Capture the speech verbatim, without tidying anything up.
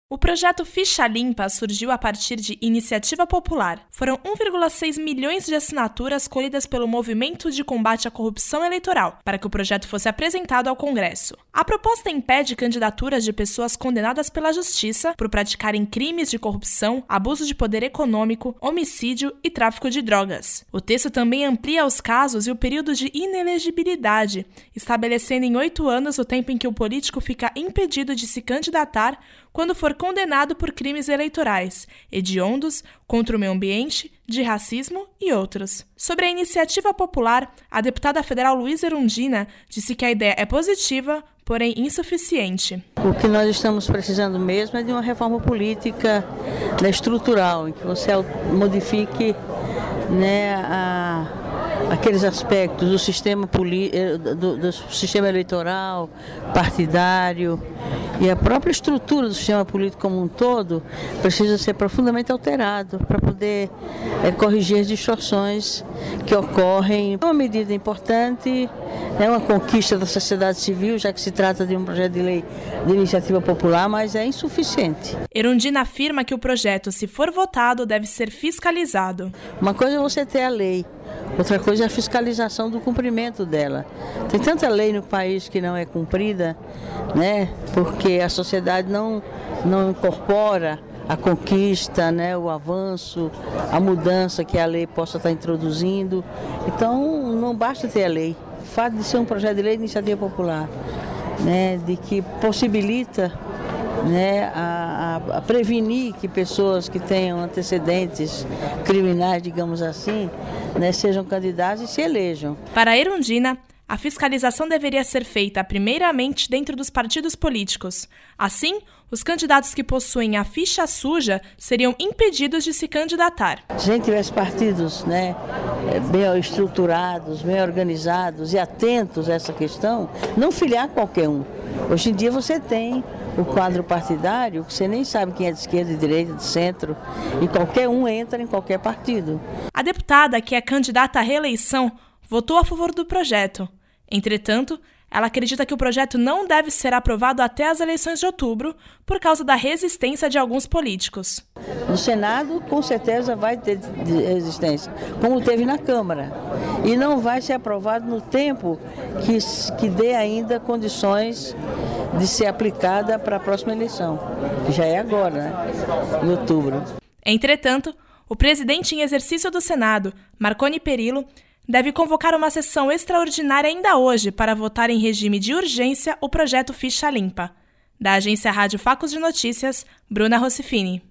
O projeto Ficha Limpa surgiu a partir de iniciativa popular. Foram um vírgula seis milhões de assinaturas colhidas pelo Movimento de Combate à Corrupção Eleitoral para que o projeto fosse apresentado ao Congresso. A proposta impede candidaturas de pessoas condenadas pela Justiça por praticarem crimes de corrupção, abuso de poder econômico, homicídio e tráfico de drogas. O texto também amplia os casos e o período de inelegibilidade, estabelecendo em oito anos o tempo em que o político fica impedido de se candidatar quando for condenado por crimes eleitorais, hediondos, contra o meio ambiente, de racismo e outros. Sobre a iniciativa popular, a deputada federal Luísa Erundina disse que a ideia é positiva, porém insuficiente. O que nós estamos precisando mesmo é de uma reforma política, né, estrutural, em que você modifique, né, a... aqueles aspectos do sistema, poli- do, do sistema eleitoral, partidário, e a própria estrutura do sistema político como um todo precisa ser profundamente alterado para poder é, corrigir as distorções que ocorrem. É uma medida importante, é uma conquista da sociedade civil, já que se trata de um projeto de lei de iniciativa popular, mas é insuficiente. Erundina afirma que o projeto, se for votado, deve ser fiscalizado. Uma coisa é você ter a lei, outra coisa é a fiscalização do cumprimento dela. Tem tanta lei no país que não é cumprida, né? Porque a sociedade não, não incorpora a conquista, né? O avanço, a mudança que a lei possa estar introduzindo. Então, não basta ter a lei. O fato de ser um projeto de lei de iniciativa popular, né? De que possibilita, né, a, a, a prevenir que pessoas que tenham antecedentes criminais, digamos assim, né, sejam candidatos e se elejam. Para Erundina, a fiscalização deveria ser feita primeiramente dentro dos partidos políticos. Assim, os candidatos que possuem a ficha suja seriam impedidos de se candidatar. Se a gente tivesse partidos, né, bem estruturados, bem organizados e atentos a essa questão, não filiar qualquer um. Hoje em dia você tem o quadro partidário, que você nem sabe quem é de esquerda, de direita, de centro, e qualquer um entra em qualquer partido. A deputada, que é candidata à reeleição, votou a favor do projeto. Entretanto, ela acredita que o projeto não deve ser aprovado até as eleições de outubro, por causa da resistência de alguns políticos. No Senado, com certeza, vai ter resistência, como teve na Câmara. E não vai ser aprovado no tempo que, que dê ainda condições de ser aplicada para a próxima eleição, que já é agora, né? Em outubro. Entretanto, o presidente em exercício do Senado, Marconi Perillo, deve convocar uma sessão extraordinária ainda hoje para votar em regime de urgência o projeto Ficha Limpa. Da agência Rádio Facos de Notícias, Bruna Rossifini.